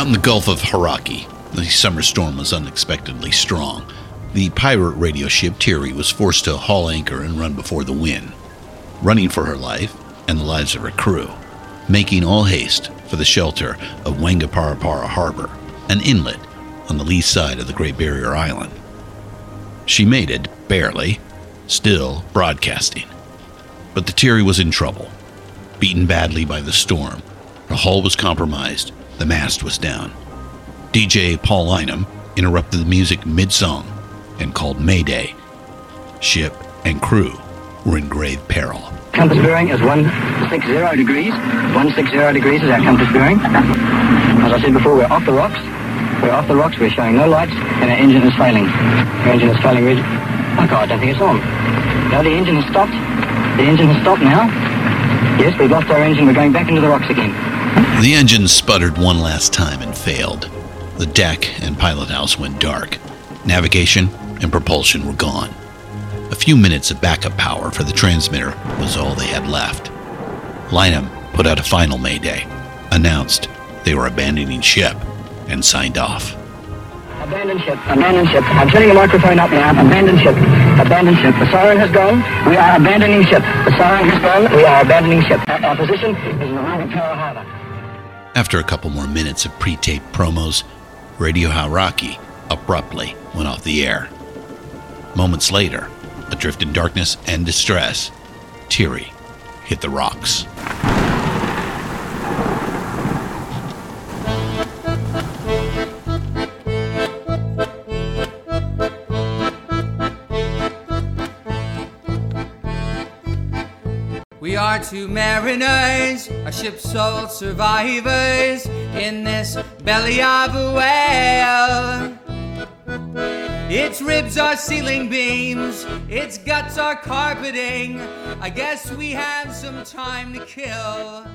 Out in the Gulf of Hauraki, the summer storm was unexpectedly strong. The pirate radio ship Teary was forced to haul anchor and run before the wind, running for her life and the lives of her crew, making all haste for the shelter of Wangaparapara Harbor, an inlet on the lee side of the Great Barrier Island. She made it, barely, still broadcasting. But the Teary was in trouble, beaten badly by the storm. Her hull was compromised, the mast was down. DJ Paul Lynham interrupted the music mid-song and called Mayday. Ship and crew were in grave peril. Compass bearing is 160 degrees. 160 degrees is our compass bearing. As I said before, we're off the rocks. We're showing no lights, and our engine is failing. Our engine is failing. Oh God, I don't think it's on. No, the engine has stopped. The engine has stopped now. Yes, we've lost our engine. We're going back into the rocks again. The engine sputtered one last time and failed. The deck and pilot house went dark. Navigation and propulsion were gone. A few minutes of backup power for the transmitter was all they had left. Lynham put out a final mayday, announced they were abandoning ship, and signed off. Abandon ship, abandon ship. I'm turning the microphone up now. Abandon ship, abandon ship. The siren has gone. We are abandoning ship. The siren has gone. We are abandoning ship. Our position is in the Wangaparapara Harbor. After a couple more minutes of pre-taped promos, Radio Hauraki abruptly went off the air. Moments later, adrift in darkness and distress, Teary hit the rocks. We are two mariners, our ship's sole survivors in this belly of a whale. Its ribs are ceiling beams, its guts are carpeting. I guess we have some time to kill.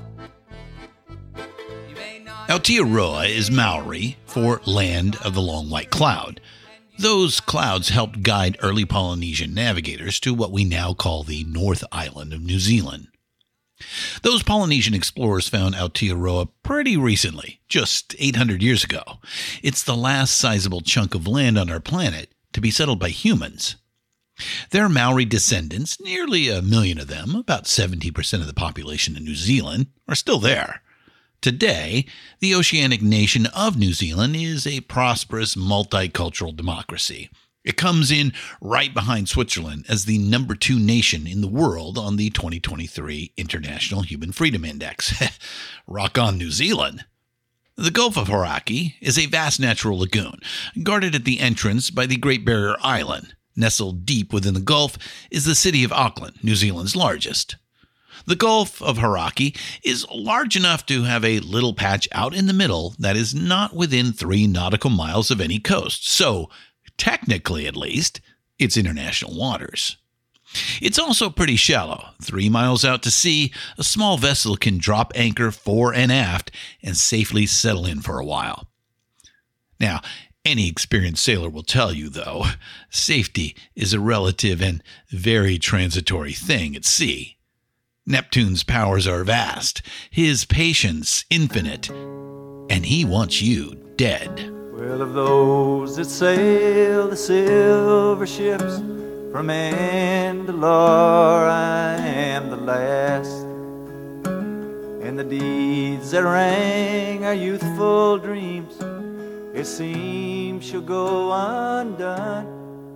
Aotearoa is Maori for Land of the Long White Cloud. Those clouds helped guide early Polynesian navigators to what we now call the North Island of New Zealand. Those Polynesian explorers found Aotearoa pretty recently, just 800 years ago. It's the last sizable chunk of land on our planet to be settled by humans. Their Maori descendants, nearly 1 million of them, about 70% of the population in New Zealand, are still there. Today, the oceanic nation of New Zealand is a prosperous multicultural democracy. It comes in right behind Switzerland as the number 2 nation in the world on the 2023 International Human Freedom Index. Rock on, New Zealand! The Gulf of Hauraki is a vast natural lagoon, guarded at the entrance by the Great Barrier Island. Nestled deep within the Gulf is the city of Auckland, New Zealand's largest. The Gulf of Hauraki is large enough to have a little patch out in the middle that is not within 3 nautical miles of any coast, so, technically at least, it's international waters. It's also pretty shallow. 3 miles out to sea, a small vessel can drop anchor fore and aft and safely settle in for a while. Now, any experienced sailor will tell you, though, safety is a relative and very transitory thing at sea. Neptune's powers are vast, his patience infinite, and he wants you dead. Well, of those that sail the silver ships from Mandalore, I am the last. And the deeds that rang our youthful dreams, it seems shall go undone.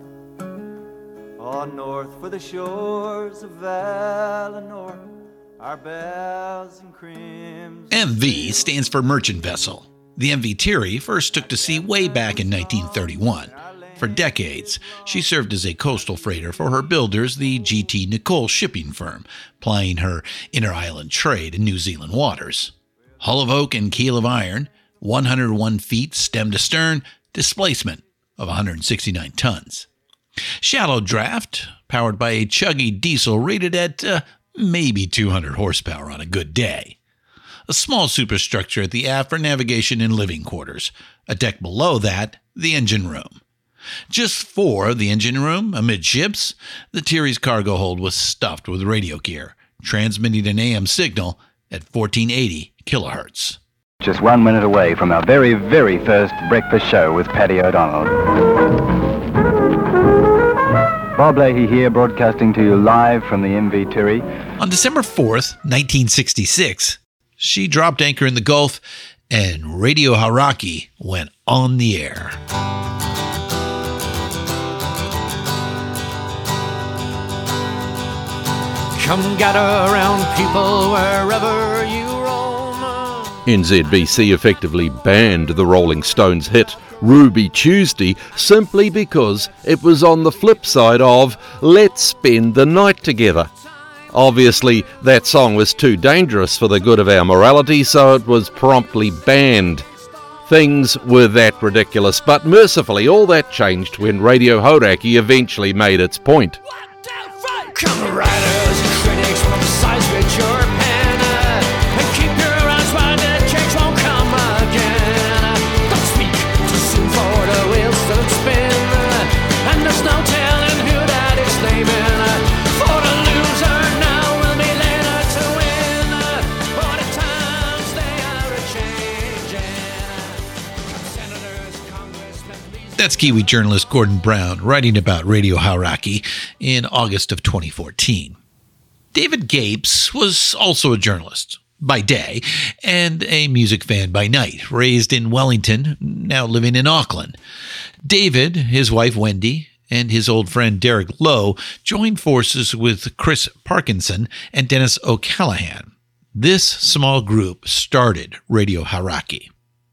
On north for the shores of Valinor, our bells and crimson. MV stands for merchant vessel. The MV Teary first took to sea way back in 1931. For decades, she served as a coastal freighter for her builders, the GT Nicole shipping firm, plying her inter-island trade in New Zealand waters. Hull of oak and keel of iron, 101 feet stem to stern, displacement of 169 tons. Shallow draft, powered by a chuggy diesel rated at maybe 200 horsepower on a good day. A small superstructure at the aft for navigation and living quarters. A deck below that, the engine room. Just for the engine room, amidships, the Teary's cargo hold was stuffed with radio gear, transmitting an AM signal at 1480 kilohertz. Just 1 minute away from our very, very first breakfast show with Paddy O'Donnell. Bob Leahy here, broadcasting to you live from the MV Tiree. On December 4th, 1966, she dropped anchor in the Gulf and Radio Hauraki went on the air. Come gather around, people, wherever you roam. NZBC effectively banned the Rolling Stones hit Ruby Tuesday simply because it was on the flip side of Let's Spend the Night Together. Obviously, that song was too dangerous for the good of our morality, so it was promptly banned. Things were that ridiculous, but mercifully all that changed when Radio Hauraki eventually made its point. Come writers, critics, publicize with your pen, and keep your eyes wide, the change won't come again. Don't speak too soon for the wheels don't spin, and there's no telling who that is naming. For the loser now will be later to win, for the times they are a-changing. Senators, congressmen, please... That's Kiwi journalist Gordon Brown writing about Radio Hauraki in August of 2014. David Gapes was also a journalist by day and a music fan by night, raised in Wellington, now living in Auckland. David, his wife Wendy, and his old friend Derek Lowe joined forces with Chris Parkinson and Dennis O'Callaghan. This small group started Radio Hauraki.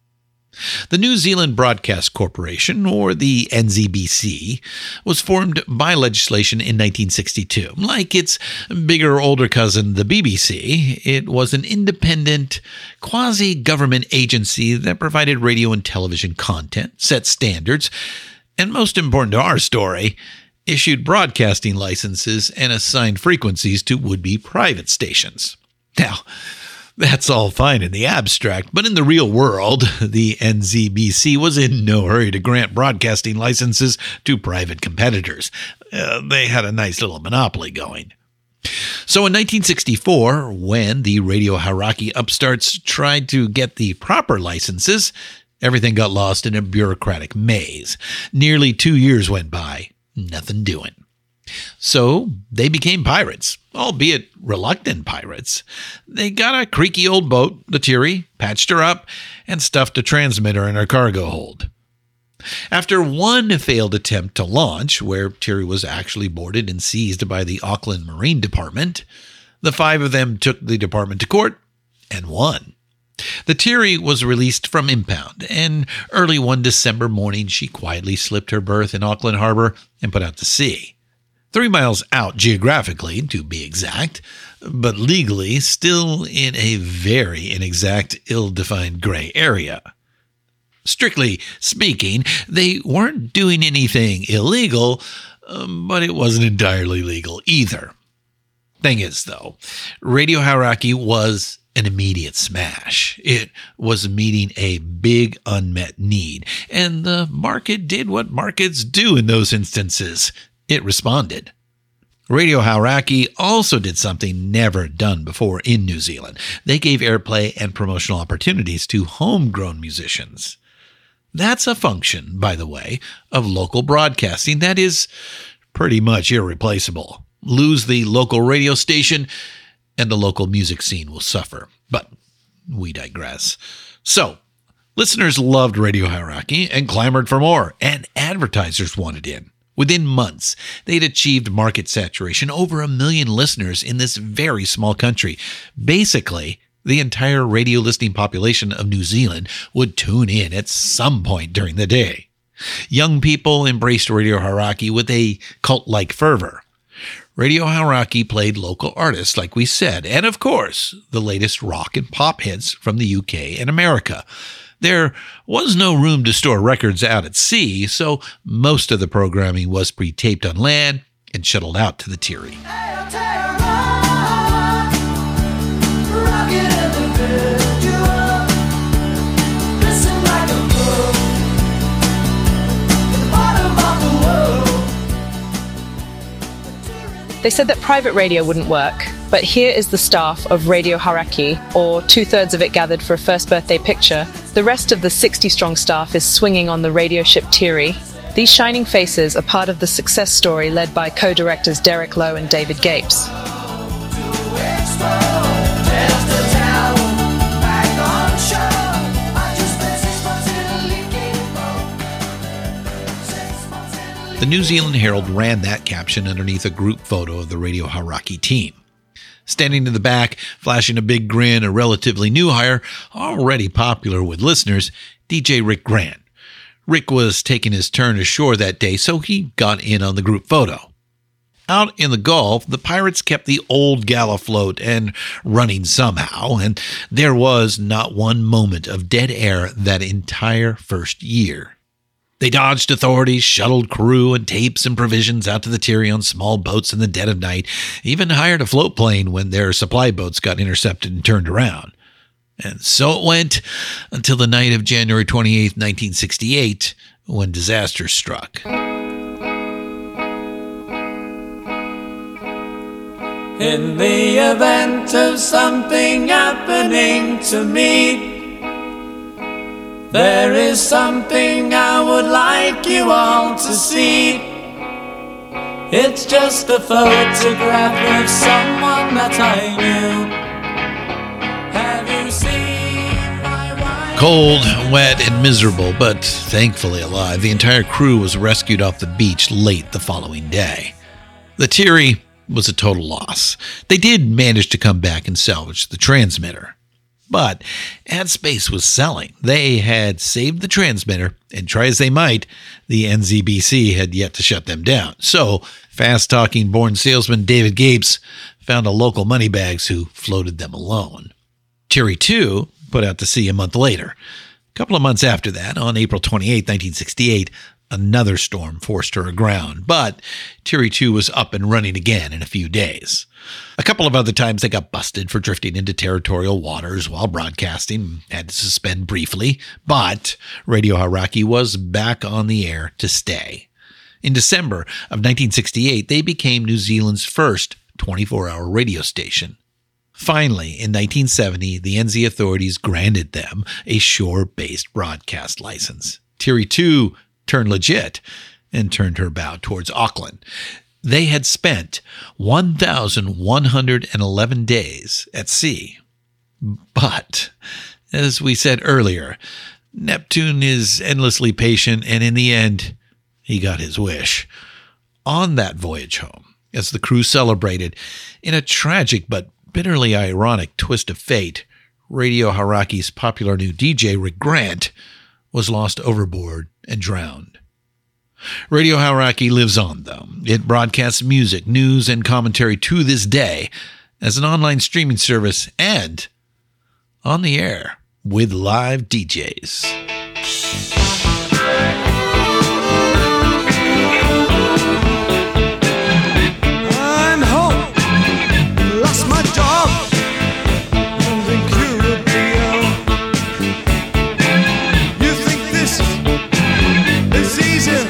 The New Zealand Broadcast Corporation, or the NZBC, was formed by legislation in 1962. Like its bigger older cousin, the BBC, it was an independent, quasi-government agency that provided radio and television content, set standards, and most important to our story, issued broadcasting licenses and assigned frequencies to would-be private stations. Now, that's all fine in the abstract, but in the real world, the NZBC was in no hurry to grant broadcasting licenses to private competitors. They had a nice little monopoly going. So in 1964, when the Radio Hauraki upstarts tried to get the proper licenses, everything got lost in a bureaucratic maze. Nearly 2 years went by, nothing doing. So they became pirates, albeit reluctant pirates. They got a creaky old boat, the Tiree, patched her up, and stuffed a transmitter in her cargo hold. After one failed attempt to launch, where Tiree was actually boarded and seized by the Auckland Marine Department, the 5 of them took the department to court and won. The Tiree was released from impound, and early one December morning she quietly slipped her berth in Auckland Harbor and put out to sea. 3 miles out geographically, to be exact, but legally still in a very inexact, ill-defined gray area. Strictly speaking, they weren't doing anything illegal, but it wasn't entirely legal either. Thing is, though, Radio Hauraki was an immediate smash. It was meeting a big unmet need, and the market did what markets do in those instances. It responded. Radio Hauraki also did something never done before in New Zealand. They gave airplay and promotional opportunities to homegrown musicians. That's a function, by the way, of local broadcasting that is pretty much irreplaceable. Lose the local radio station, and the local music scene will suffer. But we digress. So, listeners loved Radio Hauraki and clamored for more, and advertisers wanted in. Within months, they'd achieved market saturation, over 1 million listeners in this very small country. Basically, the entire radio listening population of New Zealand would tune in at some point during the day. Young people embraced Radio Hauraki with a cult-like fervor. Radio Hauraki played local artists, like we said, and of course, the latest rock and pop hits from the UK and America. There was no room to store records out at sea, so most of the programming was pre-taped on land and shuttled out to the Tiree. They said that private radio wouldn't work, but here is the staff of Radio Hauraki, or 2/3 of it gathered for a first birthday picture. The rest of the 60-strong staff is swinging on the radio ship Tiri. These shining faces are part of the success story led by co-directors Derek Lowe and David Gapes. The New Zealand Herald ran that caption underneath a group photo of the Radio Hauraki team. Standing in the back, flashing a big grin, a relatively new hire, already popular with listeners, DJ Rick Grant. Rick was taking his turn ashore that day, so he got in on the group photo. Out in the Gulf, the pirates kept the old gal afloat and running somehow, and there was not one moment of dead air that entire first year. They dodged authorities, shuttled crew and tapes and provisions out to the Tiri on small boats in the dead of night, even hired a float plane when their supply boats got intercepted and turned around. And so it went until the night of January 28, 1968, when disaster struck. In the event of something happening to me, there is something I would like you all to see. It's just a photograph of someone that I knew. Have you seen my wife? Cold, wet, and miserable, but thankfully alive, the entire crew was rescued off the beach late the following day. The Tiri was a total loss. They did manage to come back and salvage the transmitter. But as space was selling, they had saved the transmitter, and try as they might, the NZBC had yet to shut them down. So, fast-talking born salesman David Gapes found a local moneybags who floated them alone. Tiri 2 put out to sea a month later. A couple of months after that, on April 28, 1968, another storm forced her aground, but Tiri 2 was up and running again in a few days. A couple of other times they got busted for drifting into territorial waters while broadcasting, had to suspend briefly, but Radio Hauraki was back on the air to stay. In December of 1968, they became New Zealand's first 24-hour radio station. Finally, in 1970, the NZ authorities granted them a shore-based broadcast license. Tiri 2 turned legit and turned her bow towards Auckland. They had spent 1,111 days at sea. But, as we said earlier, Neptune is endlessly patient, and in the end, he got his wish. On that voyage home, as the crew celebrated, in a tragic but bitterly ironic twist of fate, Radio Hauraki's popular new DJ, Rick Grant, was lost overboard and drowned. Radio Hauraki lives on, though. It broadcasts music, news, and commentary to this day as an online streaming service and on the air with live DJs. I'm home, lost my job, and incurably ill. You think this is easy?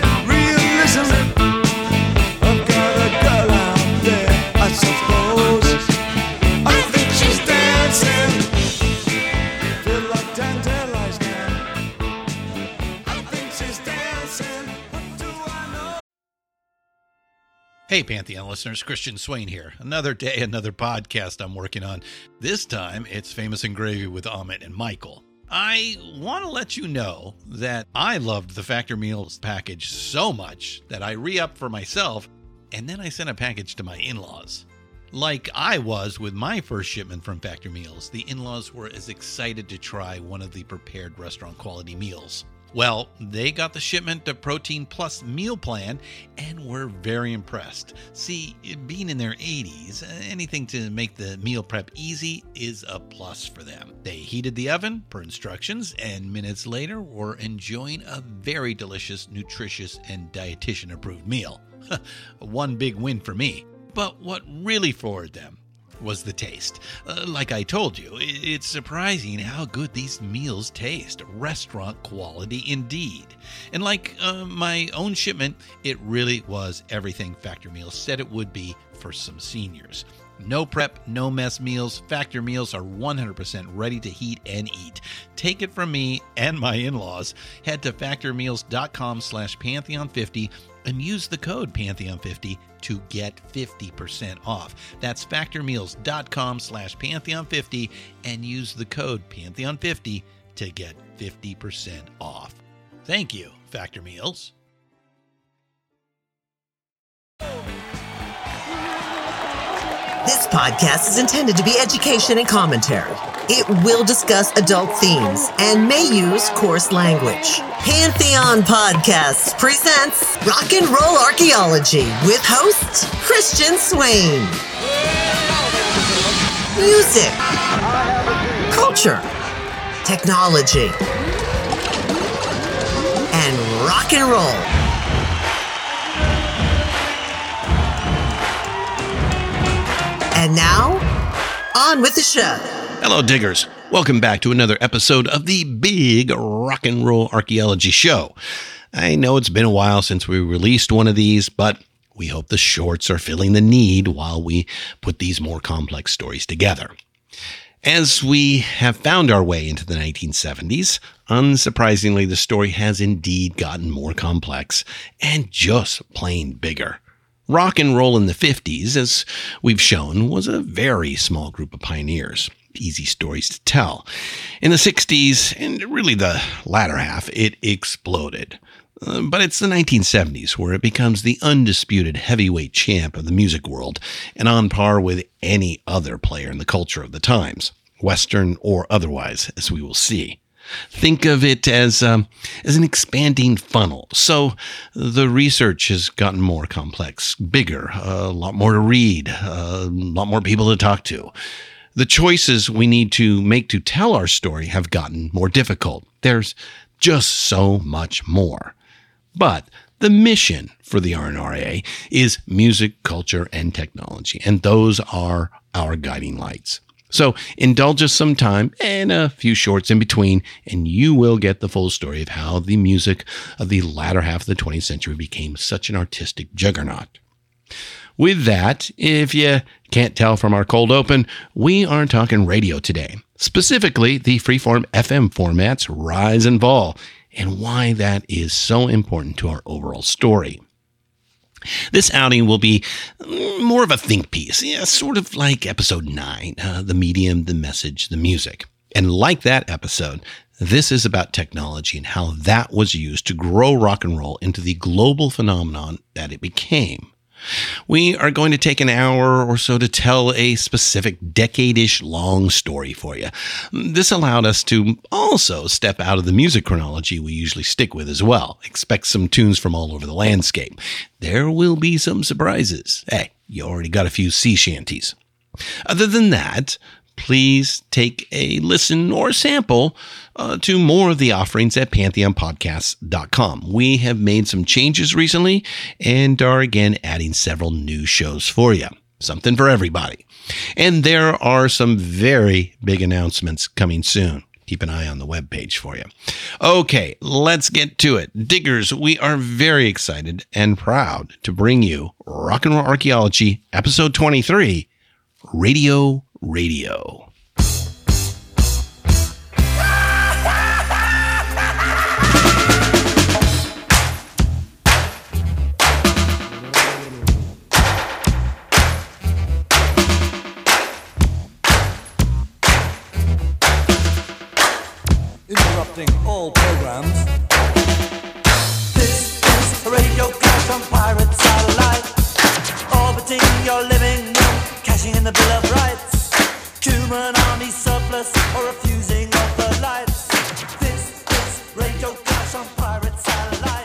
Hey, Pantheon listeners, Christian Swain here. Another day, another podcast I'm working on. This time, it's Famous and Gravy with Amit and Michael. I want to let you know that I loved the Factor Meals package so much that I re-upped for myself, and then I sent a package to my in-laws. Like I was with my first shipment from Factor Meals, the in-laws were as excited to try one of the prepared restaurant quality meals. Well, they got the shipment of Protein Plus meal plan and were very impressed. See, being in their 80s, anything to make the meal prep easy is a plus for them. They heated the oven per instructions and minutes later were enjoying a very delicious, nutritious, and dietitian approved meal. One big win for me. But what really floored them was the taste. Like I told you, it's surprising how good these meals taste. Restaurant quality indeed. And like my own shipment, it really was everything Factor Meals said it would be for some seniors. No prep, no mess meals. Factor Meals are 100% ready to heat and eat. Take it from me and my in-laws. Head to factormeals.com/Pantheon50 and use the code Pantheon50 to get 50% off. That's factormeals.com/Pantheon50 and use the code Pantheon50 to get 50% off. Thank you, Factor Meals. This podcast is intended to be education and commentary. It will discuss adult themes and may use coarse language. Pantheon Podcasts presents Rock and Roll Archaeology with host Christian Swain. Music, culture, technology, and rock and roll. And now, on with the show. Hello, diggers. Welcome back to another episode of the Big Rock and Roll Archaeology Show. I know it's been a while since we released one of these, but we hope the shorts are filling the need while we put these more complex stories together. As we have found our way into the 1970s, unsurprisingly, the story has indeed gotten more complex and just plain bigger. Rock and roll in the 50s, as we've shown, was a very small group of pioneers. Easy stories to tell. In the 60s, and really the latter half, it exploded. But it's the 1970s where it becomes the undisputed heavyweight champ of the music world and on par with any other player in the culture of the times, Western or otherwise, as we will see. Think of it as an expanding funnel. So the research has gotten more complex, bigger, a lot more to read, a lot more people to talk to. The choices we need to make to tell our story have gotten more difficult. There's just so much more. But the mission for the RNRA is music, culture, and technology, and those are our guiding lights. So indulge us some time and a few shorts in between, and you will get the full story of how the music of the latter half of the 20th century became such an artistic juggernaut. With that, if you can't tell from our cold open, we are talking radio today, specifically the freeform FM format's rise and fall, and why that is so important to our overall story. This outing will be more of a think piece, sort of like episode 9, the medium, the message, the music. And like that episode, this is about technology and how that was used to grow rock and roll into the global phenomenon that it became. We are going to take an hour or so to tell a specific decade-ish long story for you. This allowed us to also step out of the music chronology we usually stick with as well. Expect some tunes from all over the landscape. There will be some surprises. Hey, you already got a few sea shanties. Other than that, please take a listen or sample to more of the offerings at pantheonpodcasts.com. We have made some changes recently and are again adding several new shows for you. Something for everybody. And there are some very big announcements coming soon. Keep an eye on the webpage for you. Okay, let's get to it. Diggers, we are very excited and proud to bring you Rock and Roll Archaeology, episode 23, Radio. Interrupting all programs. This is a radio clash on pirate satellite, orbiting your living room, cashing in the Bill of Rights. Human army surplus or refusing of the lights. This is radio clash on pirate satellite.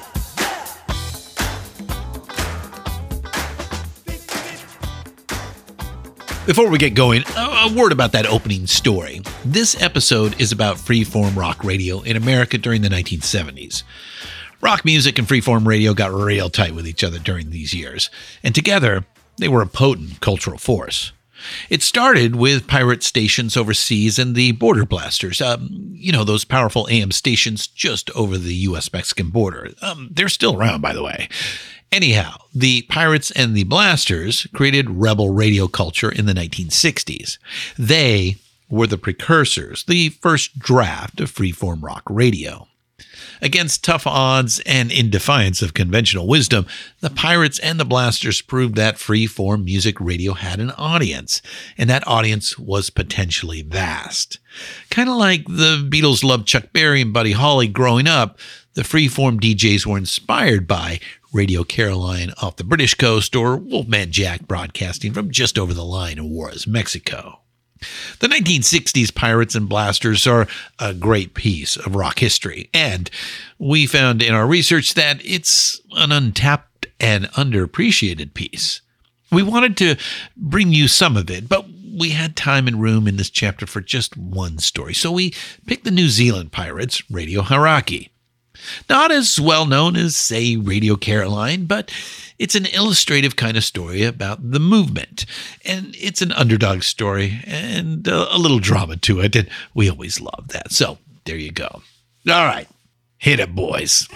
Before we get going, a word about that opening story. This episode is about freeform rock radio in America during the 1970s. Rock music and freeform radio got real tight with each other during these years, and together they were a potent cultural force. It started with pirate stations overseas and the border blasters. Those powerful AM stations just over the U.S.-Mexican border. They're still around, by the way. Anyhow, the pirates and the blasters created rebel radio culture in the 1960s. They were the precursors, the first draft of freeform rock radio. Against tough odds and in defiance of conventional wisdom, the Pirates and the Blasters proved that freeform music radio had an audience, and that audience was potentially vast. Kind of like the Beatles loved Chuck Berry and Buddy Holly growing up, the freeform DJs were inspired by Radio Caroline off the British coast or Wolfman Jack broadcasting from just over the line in Juarez, Mexico. The 1960s Pirates and Blasters are a great piece of rock history, and we found in our research that it's an untapped and underappreciated piece. We wanted to bring you some of it, but we had time and room in this chapter for just one story, so we picked the New Zealand Pirates, Radio Hauraki. Not as well known as, say, Radio Caroline, but it's an illustrative kind of story about the movement. And it's an underdog story and a little drama to it, and we always love that. So there you go. All right, hit it, boys.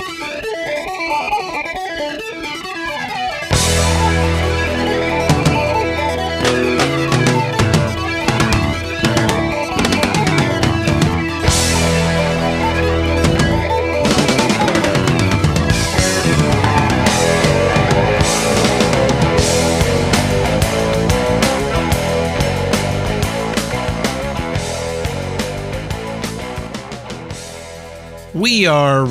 We are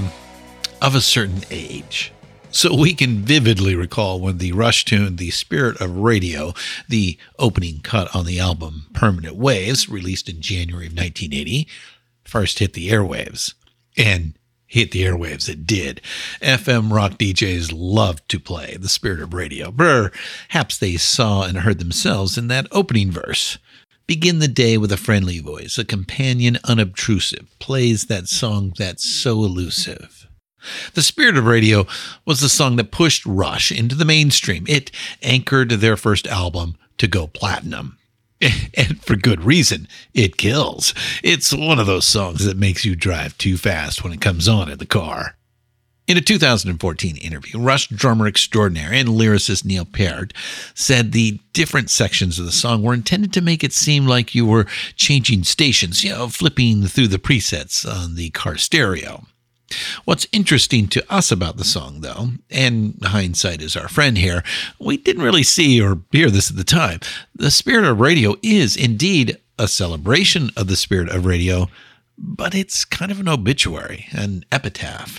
of a certain age, so we can vividly recall when the Rush tune, The Spirit of Radio, the opening cut on the album Permanent Waves, released in January of 1980, first hit the airwaves. And hit the airwaves it did. FM rock DJs loved to play The Spirit of Radio. Perhaps they saw and heard themselves in that opening verse. Begin the day with a friendly voice, a companion unobtrusive, plays that song that's so elusive. The Spirit of Radio was the song that pushed Rush into the mainstream. It anchored their first album to go platinum. And for good reason, it kills. It's one of those songs that makes you drive too fast when it comes on in the car. In a 2014 interview, Rush drummer extraordinaire and lyricist Neil Peart said the different sections of the song were intended to make it seem like you were changing stations, flipping through the presets on the car stereo. What's interesting to us about the song, though, and hindsight is our friend here, we didn't really see or hear this at the time. The Spirit of Radio is indeed a celebration of the Spirit of Radio, but it's kind of an obituary, an epitaph.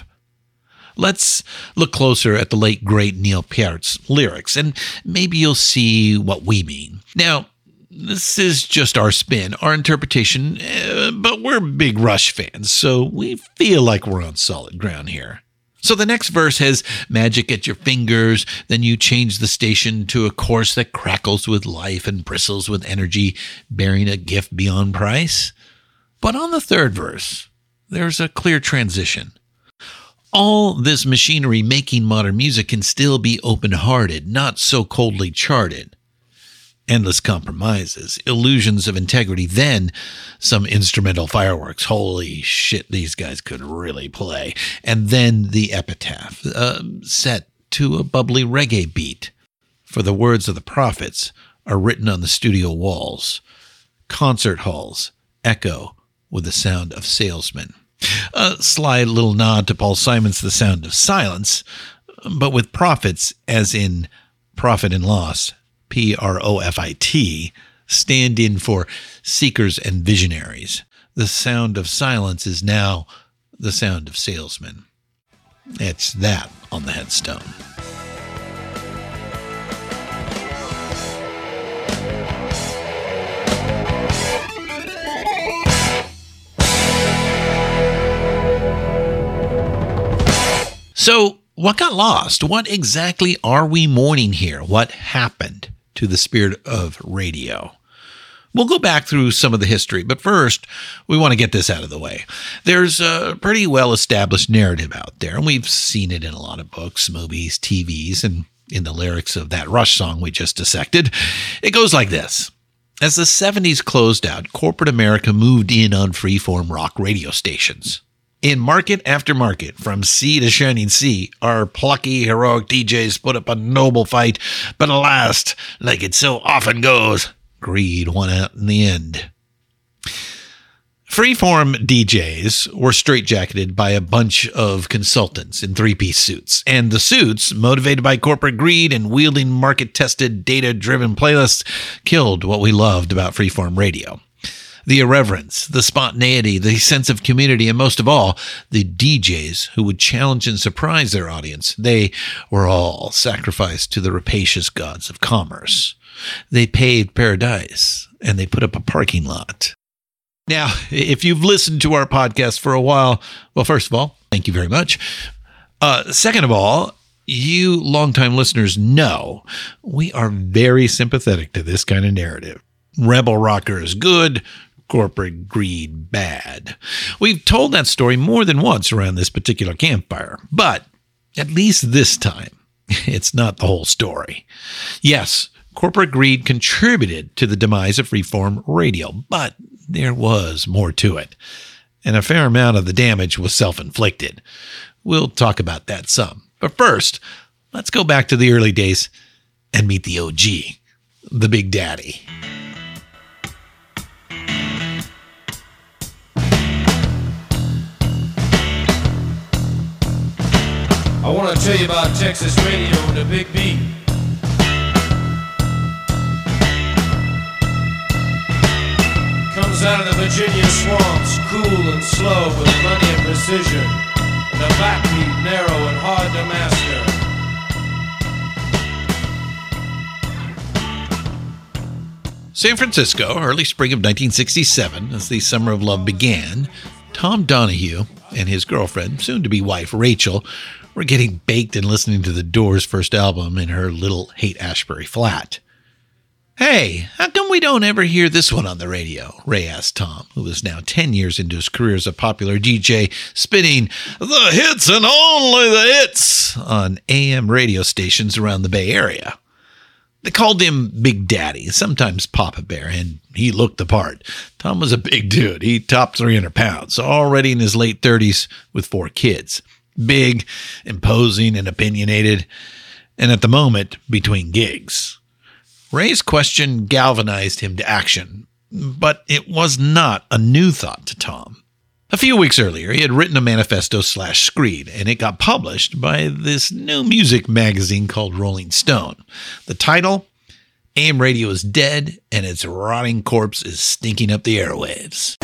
Let's look closer at the late, great Neil Peart's lyrics, and maybe you'll see what we mean. Now, this is just our spin, our interpretation, but we're big Rush fans, so we feel like we're on solid ground here. So the next verse has magic at your fingers, then you change the station to a chorus that crackles with life and bristles with energy, bearing a gift beyond price. But on the third verse, there's a clear transition. All this machinery making modern music can still be open-hearted, not so coldly charted. Endless compromises, illusions of integrity, then some instrumental fireworks. Holy shit, these guys could really play. And then the epitaph, set to a bubbly reggae beat. For the words of the prophets are written on the studio walls. Concert halls echo with the sound of salesmen. A sly little nod to Paul Simon's The Sound of Silence, but with prophets, as in profit and loss, P-R-O-F-I-T, stand in for seekers and visionaries. The sound of silence is now the sound of salesmen. It's that on the headstone. So, what got lost? What exactly are we mourning here? What happened to the Spirit of Radio? We'll go back through some of the history, but first, we want to get this out of the way. There's a pretty well-established narrative out there, and we've seen it in a lot of books, movies, TVs, and in the lyrics of that Rush song we just dissected. It goes like this. As the 70s closed out, corporate America moved in on freeform rock radio stations. In market after market, from sea to shining sea, our plucky, heroic DJs put up a noble fight, but alas, like it so often goes, greed won out in the end. Freeform DJs were straitjacketed by a bunch of consultants in three-piece suits, and the suits, motivated by corporate greed and wielding market-tested, data-driven playlists, killed what we loved about freeform radio. The irreverence, the spontaneity, the sense of community, and most of all, the DJs who would challenge and surprise their audience, they were all sacrificed to the rapacious gods of commerce. They paved paradise, and they put up a parking lot. Now, if you've listened to our podcast for a while, well, first of all, thank you very much. Second of all, you longtime listeners know we are very sympathetic to this kind of narrative. Rebel rocker is good, corporate greed bad. We've told that story more than once around this particular campfire, but at least this time, it's not the whole story. Yes, corporate greed contributed to the demise of freeform radio, but there was more to it, and a fair amount of the damage was self-inflicted. We'll talk about that some. But first, let's go back to the early days and meet the OG, the Big Daddy. I want to tell you about Texas radio and the Big B. Comes out of the Virginia swamps, cool and slow with money and precision, and a backbeat narrow and hard to master. San Francisco, early spring of 1967, as the Summer of Love began, Tom Donahue and his girlfriend, soon-to-be wife Rachel, were getting baked and listening to the Doors' first album in her little Haight-Ashbury flat. "Hey, how come we don't ever hear this one on the radio?" Ray asked Tom, who was now 10 years into his career as a popular DJ, spinning the hits and only the hits on AM radio stations around the Bay Area. They called him Big Daddy, sometimes Papa Bear, and he looked the part. Tom was a big dude. He topped 300 pounds, already in his late 30s with 4 kids. Big, imposing, and opinionated, and at the moment, between gigs. Ray's question galvanized him to action, but it was not a new thought to Tom. A few weeks earlier, he had written a manifesto/screed, and it got published by this new music magazine called Rolling Stone. The title, AM Radio is Dead, and its rotting corpse is stinking up the airwaves.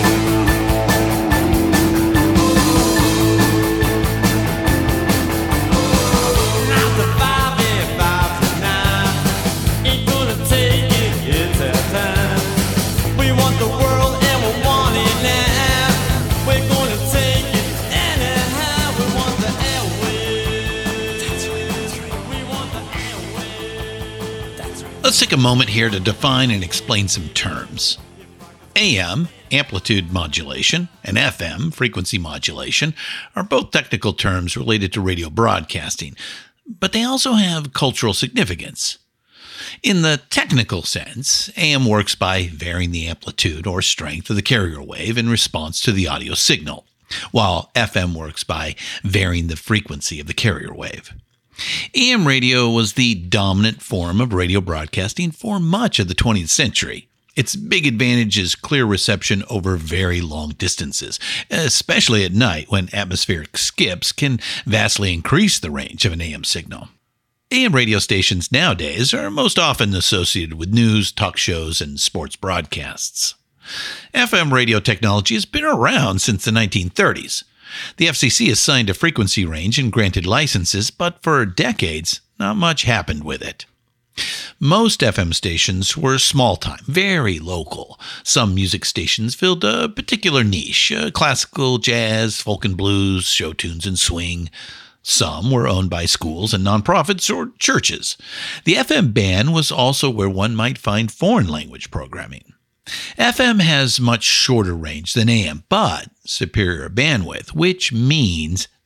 Let's take a moment here to define and explain some terms. AM, amplitude modulation, and FM, frequency modulation, are both technical terms related to radio broadcasting, but they also have cultural significance. In the technical sense, AM works by varying the amplitude or strength of the carrier wave in response to the audio signal, while FM works by varying the frequency of the carrier wave. AM radio was the dominant form of radio broadcasting for much of the 20th century. Its big advantage is clear reception over very long distances, especially at night when atmospheric skips can vastly increase the range of an AM signal. AM radio stations nowadays are most often associated with news, talk shows, and sports broadcasts. FM radio technology has been around since the 1930s. The FCC has signed a frequency range and granted licenses, but for decades, not much happened with it. Most FM stations were small-time, very local. Some music stations filled a particular niche, classical, jazz, folk and blues, show tunes, and swing. Some were owned by schools and nonprofits or churches. The FM band was also where one might find foreign language programming. FM has much shorter range than AM, but superior bandwidth, which means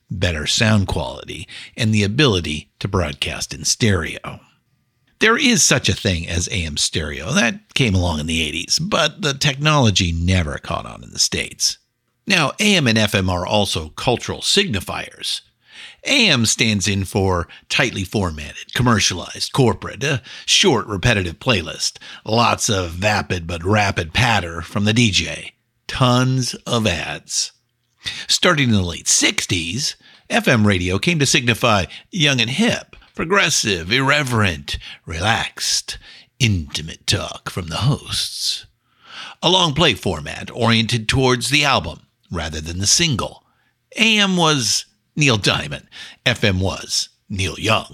better sound quality, and the ability to broadcast in stereo. There is such a thing as AM stereo. That came along in the 80s, but the technology never caught on in the States. Now, AM and FM are also cultural signifiers. AM stands in for tightly formatted, commercialized, corporate, a short, repetitive playlist, lots of vapid but rapid patter from the DJ, tons of ads. Starting in the late 60s, FM radio came to signify young and hip, progressive, irreverent, relaxed, intimate talk from the hosts. A long play format oriented towards the album rather than the single. AM was Neil Diamond. FM was Neil Young.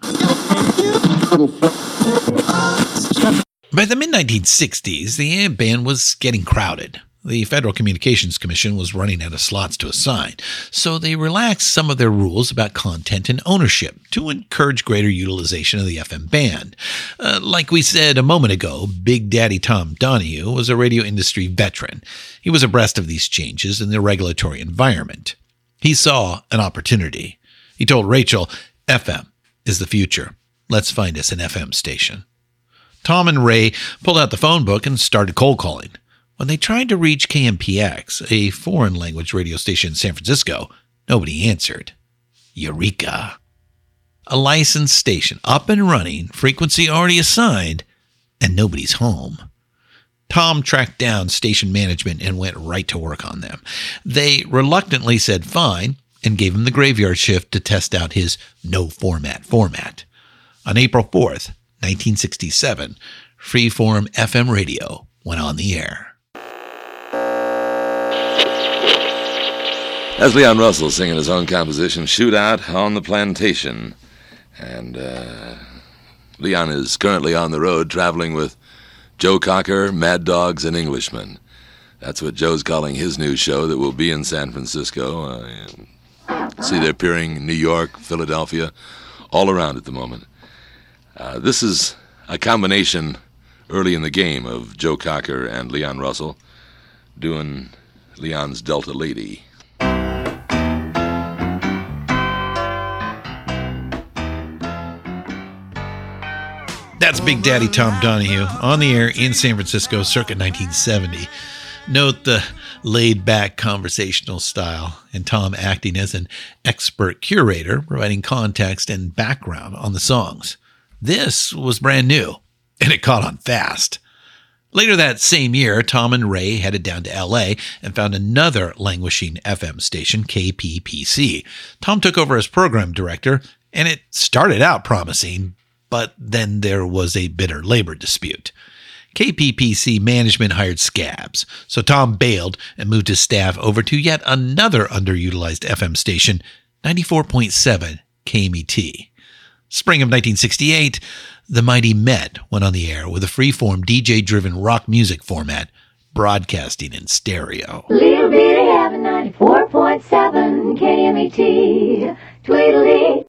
By the mid-1960s, the AM band was getting crowded. The Federal Communications Commission was running out of slots to assign, so they relaxed some of their rules about content and ownership to encourage greater utilization of the FM band. Like we said a moment ago, Big Daddy Tom Donahue was a radio industry veteran. He was abreast of these changes in the regulatory environment. He saw an opportunity. He told Rachel, FM is the future. Let's find us an FM station. Tom and Ray pulled out the phone book and started cold calling. When they tried to reach KMPX, a foreign language radio station in San Francisco, nobody answered. Eureka! A licensed station, up and running, frequency already assigned, and nobody's home. Tom tracked down station management and went right to work on them. They reluctantly said fine and gave him the graveyard shift to test out his no-format format. On April 4th, 1967, Freeform FM radio went on the air. That's Leon Russell singing his own composition, Shootout on the Plantation. And Leon is currently on the road traveling with Joe Cocker, Mad Dogs, and Englishmen. That's what Joe's calling his new show that will be in San Francisco. See, they're appearing in New York, Philadelphia, all around at the moment. This is a combination early in the game of Joe Cocker and Leon Russell doing Leon's Delta Lady. That's Big Daddy Tom Donahue on the air in San Francisco circa 1970. Note the laid-back conversational style and Tom acting as an expert curator, providing context and background on the songs. This was brand new, and it caught on fast. Later that same year, Tom and Ray headed down to L.A. and found another languishing FM station, KPPC. Tom took over as program director, and it started out promising, but then there was a bitter labor dispute. KPPC management hired scabs, so Tom bailed and moved his staff over to yet another underutilized FM station, 94.7 KMET. Spring of 1968, the Mighty Met went on the air with a freeform DJ-driven rock music format, broadcasting in stereo. Little bitty heaven, 94.7 KMET, Tweedledee.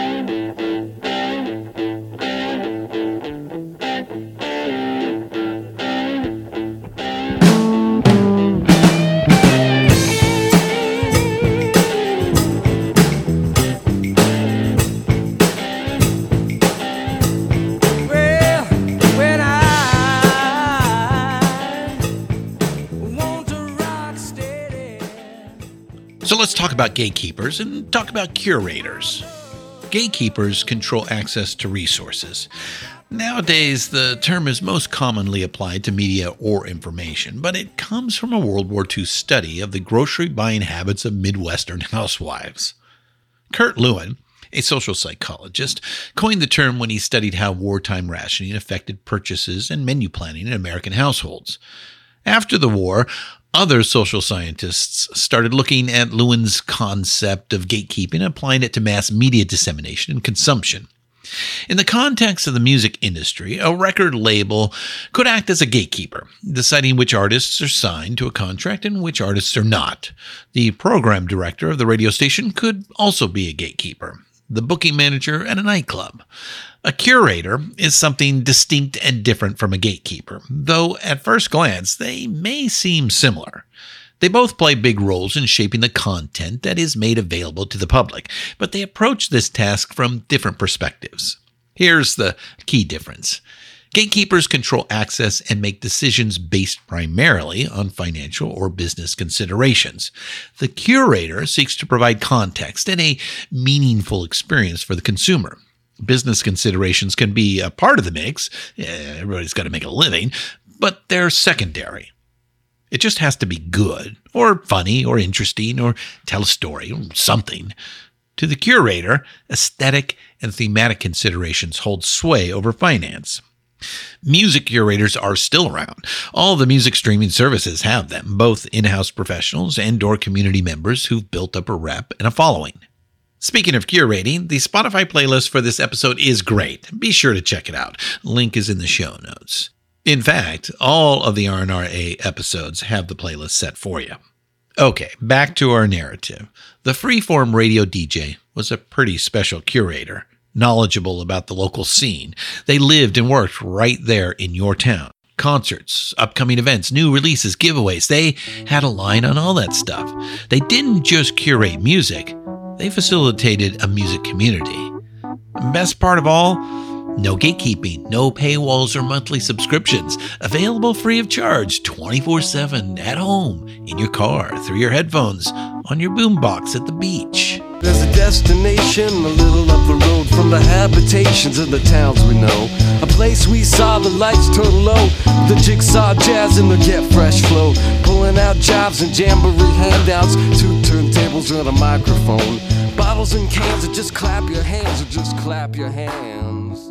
So let's talk about gatekeepers and talk about curators. Gatekeepers control access to resources. Nowadays, the term is most commonly applied to media or information, but it comes from a World War II study of the grocery buying habits of Midwestern housewives. Kurt Lewin, a social psychologist, coined the term when he studied how wartime rationing affected purchases and menu planning in American households. After the war, other social scientists started looking at Lewin's concept of gatekeeping and applying it to mass media dissemination and consumption. In the context of the music industry, a record label could act as a gatekeeper, deciding which artists are signed to a contract and which artists are not. The program director of the radio station could also be a gatekeeper, the booking manager at a nightclub. A curator is something distinct and different from a gatekeeper, though at first glance they may seem similar. They both play big roles in shaping the content that is made available to the public, but they approach this task from different perspectives. Here's the key difference. Gatekeepers control access and make decisions based primarily on financial or business considerations. The curator seeks to provide context and a meaningful experience for the consumer. Business considerations can be a part of the mix. Everybody's got to make a living, but they're secondary. It just has to be good, or funny, or interesting, or tell a story, or something. To the curator, aesthetic and thematic considerations hold sway over finance. Music curators are still around. All the music streaming services have them, both in-house professionals and/or community members who've built up a rep and a following. Speaking of curating, the Spotify playlist for this episode is great. Be sure to check it out. Link is in the show notes. In fact, all of the RNRA episodes have the playlist set for you. Okay, back to our narrative. The freeform radio DJ was a pretty special curator, knowledgeable about the local scene. They lived and worked right there in your town. Concerts, upcoming events, new releases, giveaways. They had a line on all that stuff. They didn't just curate music. They facilitated a music community. Best part of all, no gatekeeping, no paywalls or monthly subscriptions. Available free of charge 24/7 at home, in your car, through your headphones, on your boombox at the beach. There's a destination a little up the road from the habitations of the towns we know. A place we saw the lights turn low, the jigsaw jazz and the get fresh flow. Pulling out jobs and jamboree handouts, 2 turntables and a microphone. Bottles and cans and just clap your hands or just clap your hands.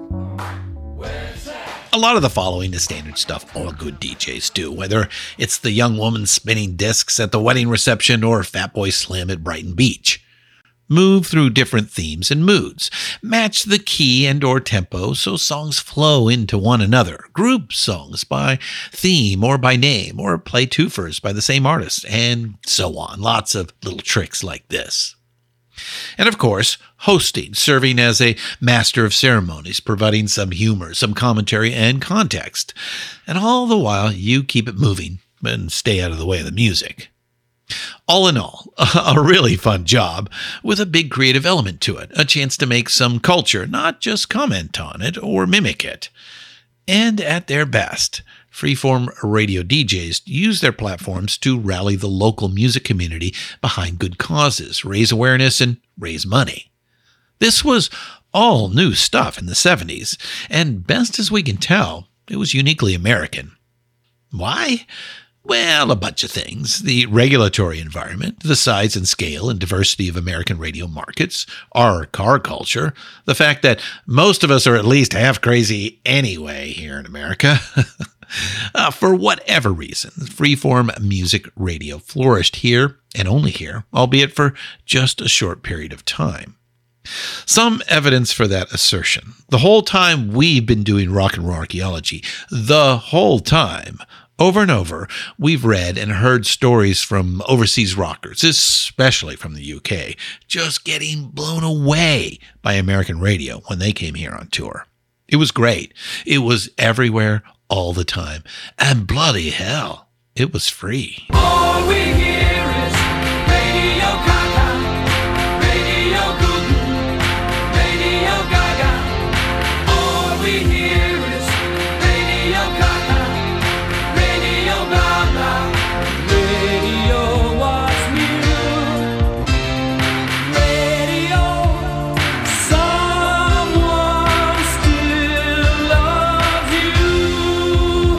A lot of the following is standard stuff all good DJs do, whether it's the young woman spinning discs at the wedding reception or Fatboy Slim at Brighton Beach. Move through different themes and moods. Match the key and/or tempo so songs flow into one another. Group songs by theme or by name, or play twofers by the same artist, and so on. Lots of little tricks like this. And of course, hosting, serving as a master of ceremonies, providing some humor, some commentary, and context. And all the while, you keep it moving and stay out of the way of the music. All in all, a really fun job with a big creative element to it, a chance to make some culture, not just comment on it or mimic it. And at their best, freeform radio DJs use their platforms to rally the local music community behind good causes, raise awareness, and raise money. This was all new stuff in the 70s, and best as we can tell, it was uniquely American. Why? Well, a bunch of things. The regulatory environment, the size and scale and diversity of American radio markets, our car culture, the fact that most of us are at least half crazy anyway here in America. For whatever reason, freeform music radio flourished here and only here, albeit for just a short period of time. Some evidence for that assertion. The whole time we've been doing rock and roll archaeology, the whole time, over and over, we've read and heard stories from overseas rockers, especially from the UK, just getting blown away by American radio when they came here on tour. It was great. It was everywhere, all the time. And bloody hell, it was free. All we hear is Radio Gaga, Radio Goo Goo, Radio Gaga. All we hear is Radio Gaga, Radio blah blah. Radio what's new? Radio, someone still loves you.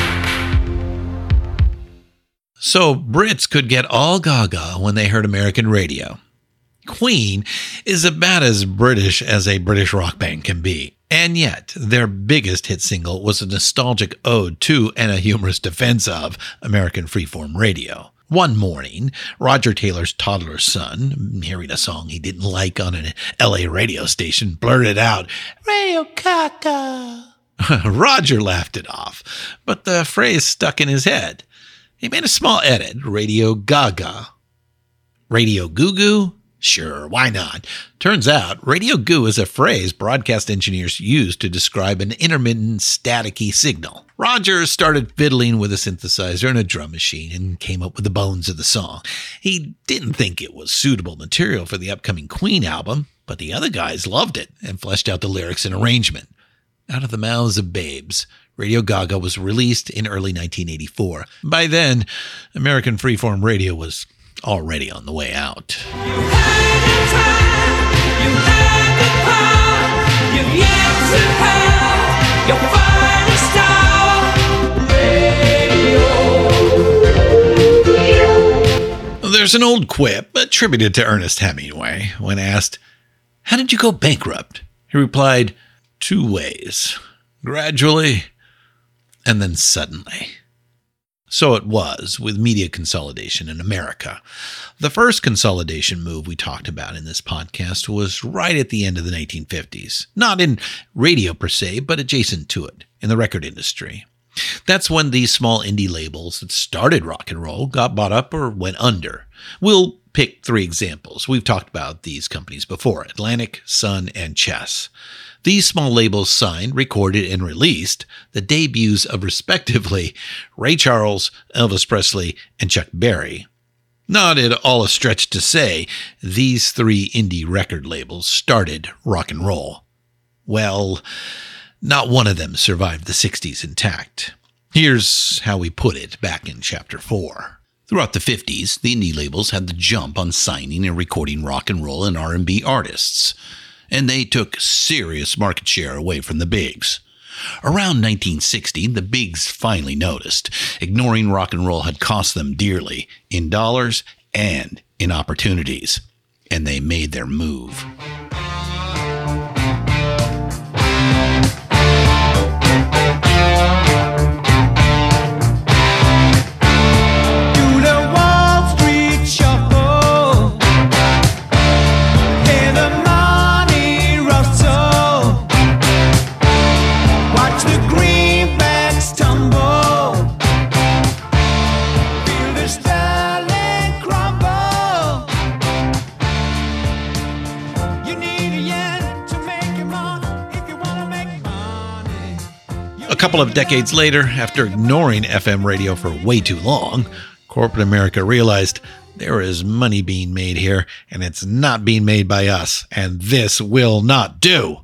So Brits could get all gaga when they heard American radio. Queen is about as British as a British rock band can be. And yet, their biggest hit single was a nostalgic ode to and a humorous defense of American freeform radio. One morning, Roger Taylor's toddler son, hearing a song he didn't like on an LA radio station, blurted out, "Radio Gaga." Roger laughed it off, but the phrase stuck in his head. He made a small edit, Radio Gaga. Radio Goo Goo, Sure, why not? Turns out, radio goo is a phrase broadcast engineers use to describe an intermittent, staticky signal. Rogers started fiddling with a synthesizer and a drum machine and came up with the bones of the song. He didn't think it was suitable material for the upcoming Queen album, but the other guys loved it and fleshed out the lyrics and arrangement. Out of the Mouths of Babes, Radio Gaga was released in early 1984. By then, American freeform radio was already on the way out. There's an old quip attributed to Ernest Hemingway. When asked, "How did you go bankrupt?" he replied, 2 ways. Gradually, and then suddenly. So it was with media consolidation in America. The first consolidation move we talked about in this podcast was right at the end of the 1950s. Not in radio per se, but adjacent to it, in the record industry. That's when these small indie labels that started rock and roll got bought up or went under. We'll pick 3 examples. We've talked about these companies before: Atlantic, Sun, and Chess. These small labels signed, recorded, and released the debuts of, respectively, Ray Charles, Elvis Presley, and Chuck Berry. Not at all a stretch to say these 3 indie record labels started rock and roll. Well, not one of them survived the 60s intact. Here's how we put it back in Chapter 4. Throughout the 50s, the indie labels had the jump on signing and recording rock and roll and R&B artists, and they took serious market share away from the bigs. Around 1960, the bigs finally noticed. Ignoring rock and roll had cost them dearly, in dollars and in opportunities, and they made their move. A couple of decades later, after ignoring FM radio for way too long, corporate America realized there is money being made here, and it's not being made by us, and this will not do.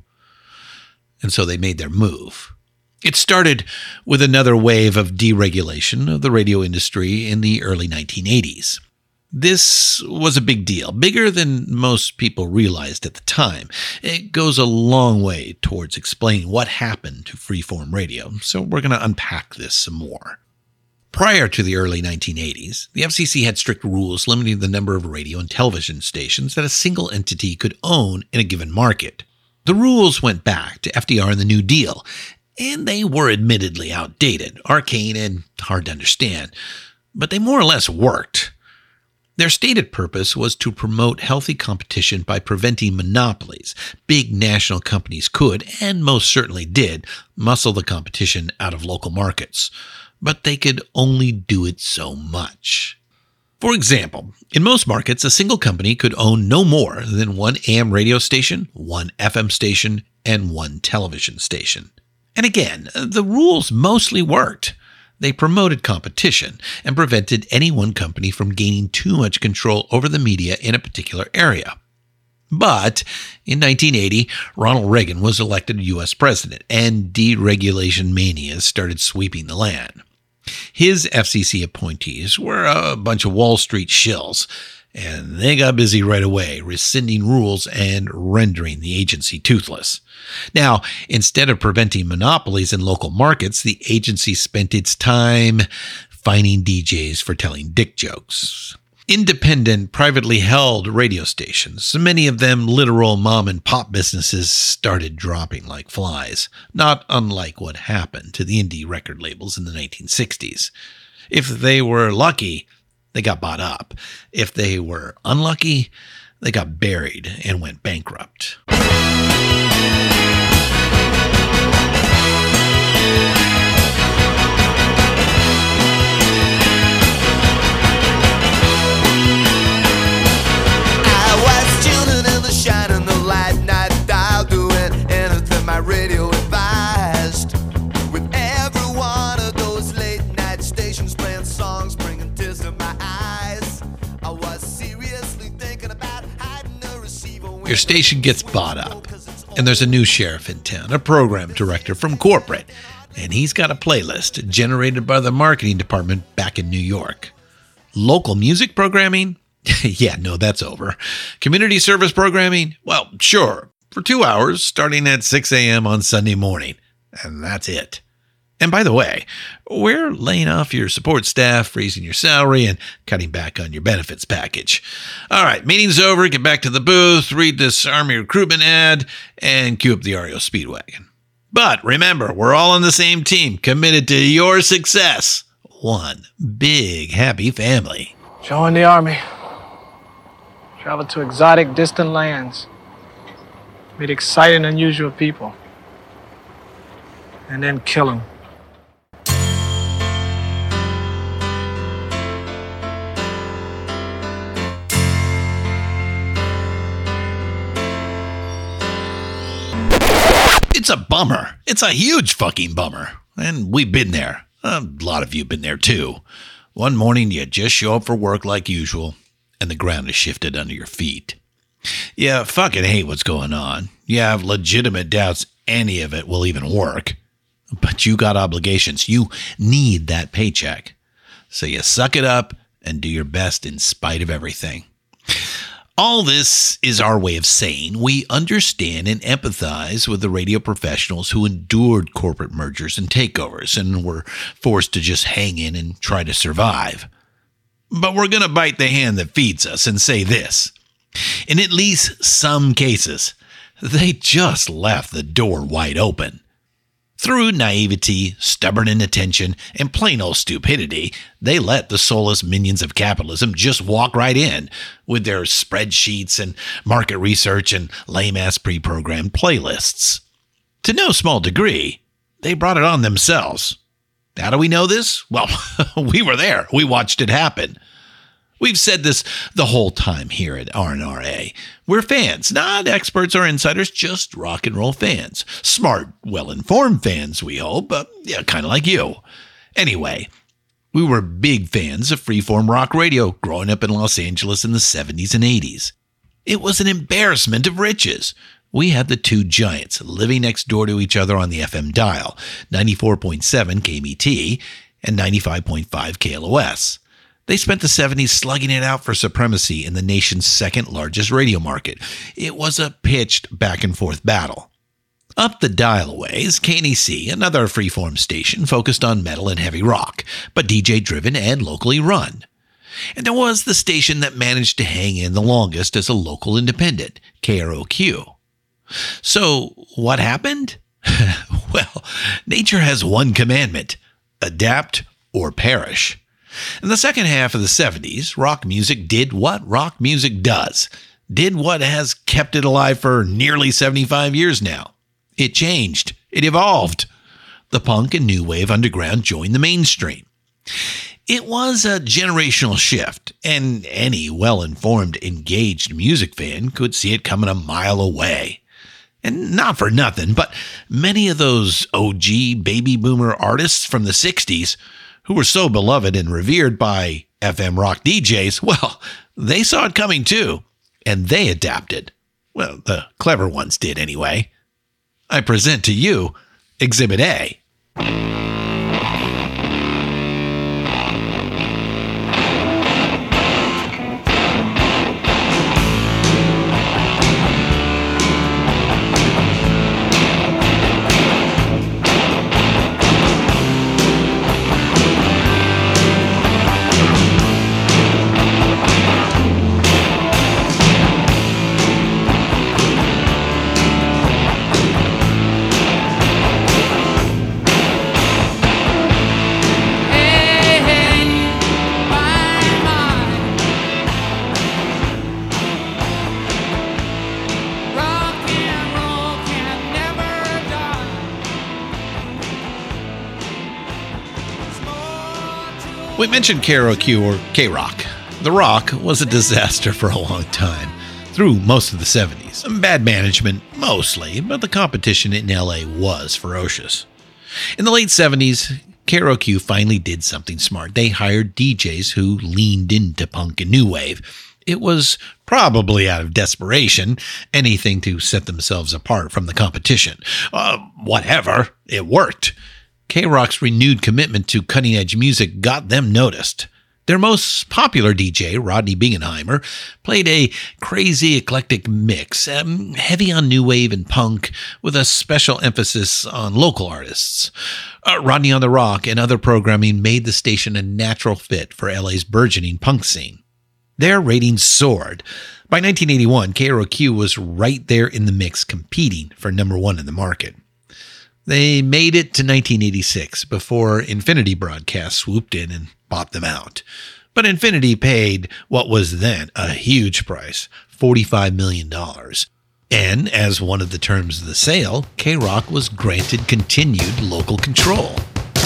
And so they made their move. It started with another wave of deregulation of the radio industry in the early 1980s. This was a big deal, bigger than most people realized at the time. It goes a long way towards explaining what happened to freeform radio, so we're going to unpack this some more. Prior to the early 1980s, the FCC had strict rules limiting the number of radio and television stations that a single entity could own in a given market. The rules went back to FDR and the New Deal, and they were admittedly outdated, arcane, and hard to understand, but they more or less worked. Their stated purpose was to promote healthy competition by preventing monopolies. Big national companies could, and most certainly did, muscle the competition out of local markets. But they could only do it so much. For example, in most markets, a single company could own no more than 1 AM radio station, 1 FM station, and 1 television station. And again, the rules mostly worked. They promoted competition and prevented any one company from gaining too much control over the media in a particular area. But in 1980, Ronald Reagan was elected U.S. president, and deregulation mania started sweeping the land. His FCC appointees were a bunch of Wall Street shills, and they got busy right away, rescinding rules and rendering the agency toothless. Now, instead of preventing monopolies in local markets, the agency spent its time fining DJs for telling dick jokes. Independent, privately held radio stations, many of them literal mom-and-pop businesses, started dropping like flies, not unlike what happened to the indie record labels in the 1960s. If they were lucky, they got bought up. If they were unlucky, they got buried and went bankrupt. I was your station gets bought up, and there's a new sheriff in town, a program director from corporate, and he's got a playlist generated by the marketing department back in New York. Local music programming? Yeah, no, that's over. Community service programming? Well, sure, for 2 hours starting at 6 a.m. on Sunday morning, and that's it. And by the way, we're laying off your support staff, raising your salary, and cutting back on your benefits package. All right, meeting's over. Get back to the booth, read this Army recruitment ad, and cue up the REO Speedwagon. But remember, we're all on the same team, committed to your success. One big happy family. Join the Army. Travel to exotic, distant lands. Meet exciting, unusual people. And then kill them. It's a bummer. It's a huge fucking bummer. And we've been there. A lot of you have been there too. One morning you just show up for work like usual, and the ground is shifted under your feet. You fucking hate what's going on. You have legitimate doubts any of it will even work. But you got obligations. You need that paycheck. So you suck it up and do your best in spite of everything. All this is our way of saying we understand and empathize with the radio professionals who endured corporate mergers and takeovers and were forced to just hang in and try to survive. But we're going to bite the hand that feeds us and say this. In at least some cases, they just left the door wide open. Through naivety, stubborn inattention, and plain old stupidity, they let the soulless minions of capitalism just walk right in with their spreadsheets and market research and lame-ass pre-programmed playlists. To no small degree, they brought it on themselves. How do we know this? Well, we were there. We watched it happen. We've said this the whole time here at RNRA. We're fans, not experts or insiders, just rock and roll fans. Smart, well-informed fans, we hope, but yeah, kind of like you. Anyway, we were big fans of freeform rock radio growing up in Los Angeles in the 70s and 80s. It was an embarrassment of riches. We had the two giants living next door to each other on the FM dial, 94.7 KMET and 95.5 KLOS. They spent the 70s slugging it out for supremacy in the nation's second largest radio market. It was a pitched back-and-forth battle. Up the dial a ways, KNEC, another freeform station focused on metal and heavy rock, but DJ-driven and locally run. And there was the station that managed to hang in the longest as a local independent, KROQ. So, what happened? Well, nature has one commandment: adapt or perish. In the second half of the 70s, rock music did what rock music does, did what has kept it alive for nearly 75 years now. It changed. It evolved. The punk and new wave underground joined the mainstream. It was a generational shift, and any well-informed, engaged music fan could see it coming a mile away. And not for nothing, but many of those OG baby boomer artists from the 60s who were so beloved and revered by FM rock DJs, well, they saw it coming too, and they adapted. Well, the clever ones did anyway. I present to you Exhibit A. We mentioned KROQ or K-Rock. The Rock was a disaster for a long time, through most of the 70s. Some bad management, mostly, but the competition in LA was ferocious. In the late 70s, KROQ finally did something smart. They hired DJs who leaned into punk and new wave, It was probably out of desperation, anything to set themselves apart from the competition. Whatever, it worked. K-Rock's renewed commitment to cutting-edge music got them noticed. Their most popular DJ, Rodney Bingenheimer, played a crazy eclectic mix, heavy on new wave and punk, with a special emphasis on local artists. Rodney on the Rock and other programming made the station a natural fit for LA's burgeoning punk scene. Their ratings soared. By 1981, KROQ was right there in the mix, competing for number one in the market. They made it to 1986 before Infinity Broadcast swooped in and bought them out. But Infinity paid what was then a huge price, $45 million. And as one of the terms of the sale, K-Rock was granted continued local control.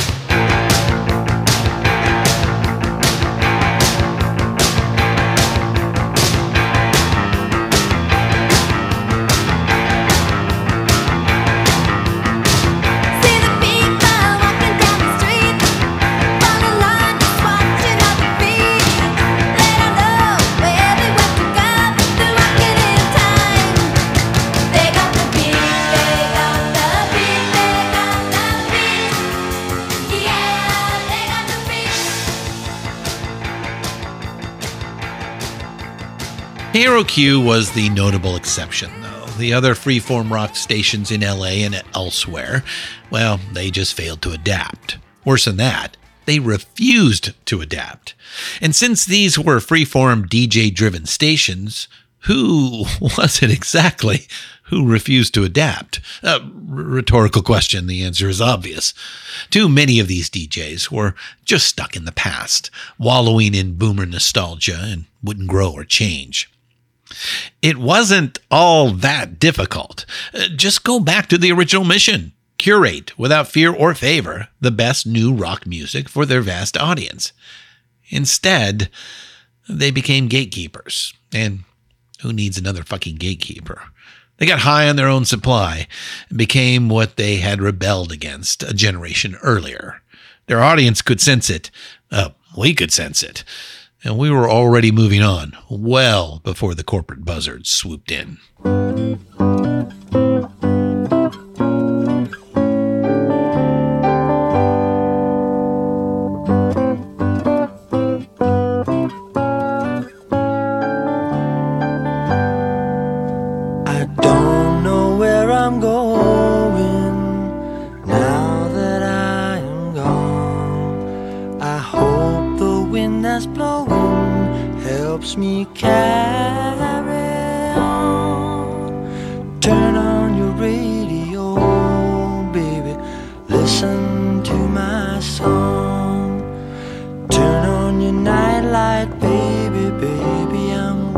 KROQ was the notable exception, though. The other freeform rock stations in LA and elsewhere, well, they just failed to adapt. Worse than that, they refused to adapt. And since these were freeform DJ-driven stations, who was it exactly who refused to adapt? Rhetorical question, the answer is obvious. Too many of these DJs were just stuck in the past, wallowing in boomer nostalgia and wouldn't grow or change. It wasn't all that difficult. Just go back to the original mission. Curate, without fear or favor, the best new rock music for their vast audience. Instead, they became gatekeepers. And who needs another fucking gatekeeper? They got high on their own supply and became what they had rebelled against a generation earlier. Their audience could sense it. We could sense it. And we were already moving on, well before the corporate buzzards swooped in. I don't know where I'm going now that I am gone. I hope the wind that's blowing helps me carry on. Turn on your radio, baby, listen to my song. Turn on your nightlight, baby, baby, I'm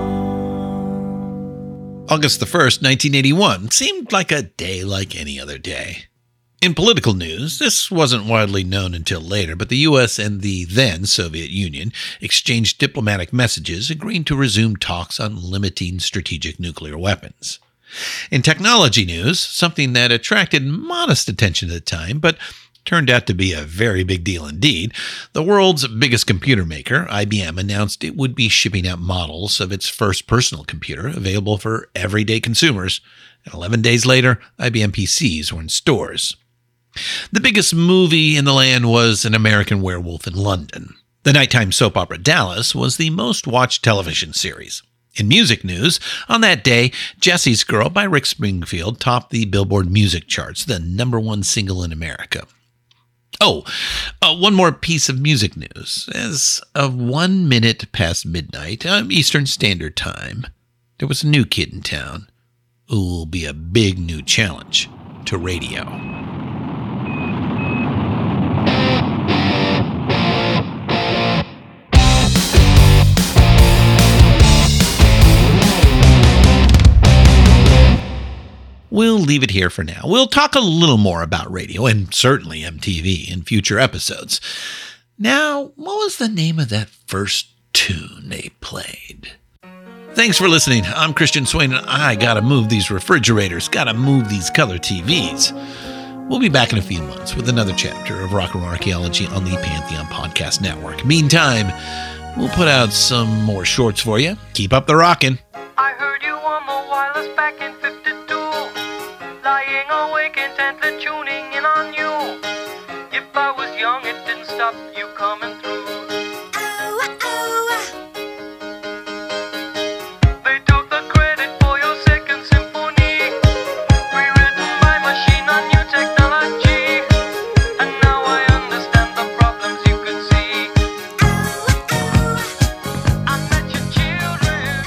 gone. August the 1st, 1981 seemed like a day like any other day. In political news, this wasn't widely known until later, but the U.S. and the then Soviet Union exchanged diplomatic messages agreeing to resume talks on limiting strategic nuclear weapons. In technology news, something that attracted modest attention at the time, but turned out to be a very big deal indeed, the world's biggest computer maker, IBM, announced it would be shipping out models of its first personal computer available for everyday consumers. And 11 days later, IBM PCs were in stores. The biggest movie in the land was An American Werewolf in London. The nighttime soap opera Dallas was the most watched television series. In music news, on that day, Jessie's Girl by Rick Springfield topped the Billboard music charts, the #1 single in America. One more piece of music news. As of 1 minute past midnight, Eastern Standard Time, there was a new kid in town who will be a big new challenge to radio. We'll leave it here for now. We'll talk a little more about radio and certainly MTV in future episodes. Now, what was the name of that first tune they played? Thanks for listening. I'm Christian Swain, and I gotta move these refrigerators, gotta move these color TVs. We'll be back in a few months with another chapter of Rock and Roll Archaeology on the Pantheon Podcast Network. Meantime, We'll put out some more shorts for you. Keep up the rockin'. I heard you on the wireless back in 52, lying awake intently tuning in on you. If I was young, it didn't stop you coming through. They took the credit for your second symphony, rewritten by machine on new technology, and now I understand the problems you could see. I met your children.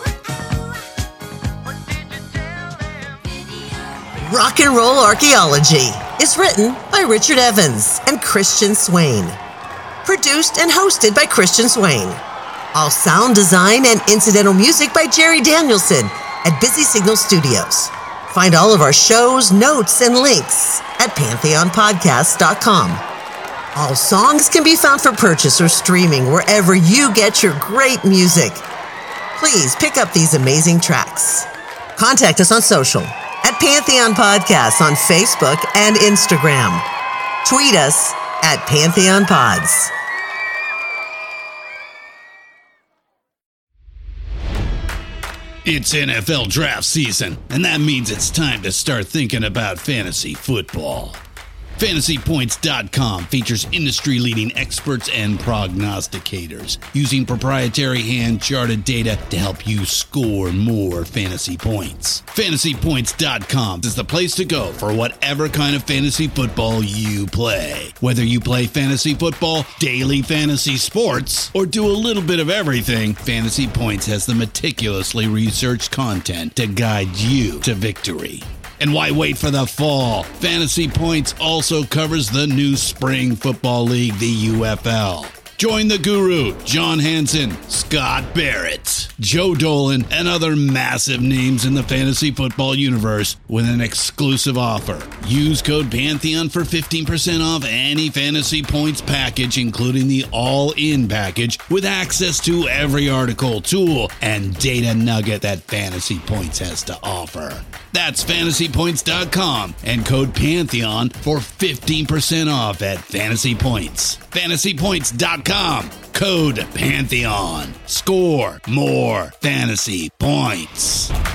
What did you tell them? Rock and Roll Archaeology is written by Richard Evans and Christian Swain. Produced and hosted by Christian Swain. All sound design and incidental music by Jerry Danielson at Busy Signal Studios. Find all of our shows, notes, and links at pantheonpodcast.com. All songs can be found for purchase or streaming wherever you get your great music. Please pick up these amazing tracks. Contact us on social at Pantheon Podcasts on Facebook and Instagram. Tweet us at Pantheon Pods. It's NFL draft season, and that means it's time to start thinking about fantasy football. FantasyPoints.com features industry-leading experts and prognosticators using proprietary hand-charted data to help you score more fantasy points. FantasyPoints.com is the place to go for whatever kind of fantasy football you play. Whether you play fantasy football, daily fantasy sports, or do a little bit of everything, Fantasy Points has the meticulously researched content to guide you to victory. And why wait for the fall? Fantasy Points also covers the new spring football league, the UFL. Join the guru, John Hansen, Scott Barrett, Joe Dolan, and other massive names in the fantasy football universe with an exclusive offer. Use code Pantheon for 15% off any Fantasy Points package, including the all-in package, with access to every article, tool, and data nugget that Fantasy Points has to offer. That's FantasyPoints.com and code Pantheon for 15% off at Fantasy Points. FantasyPoints.com, code Pantheon. Score more fantasy points.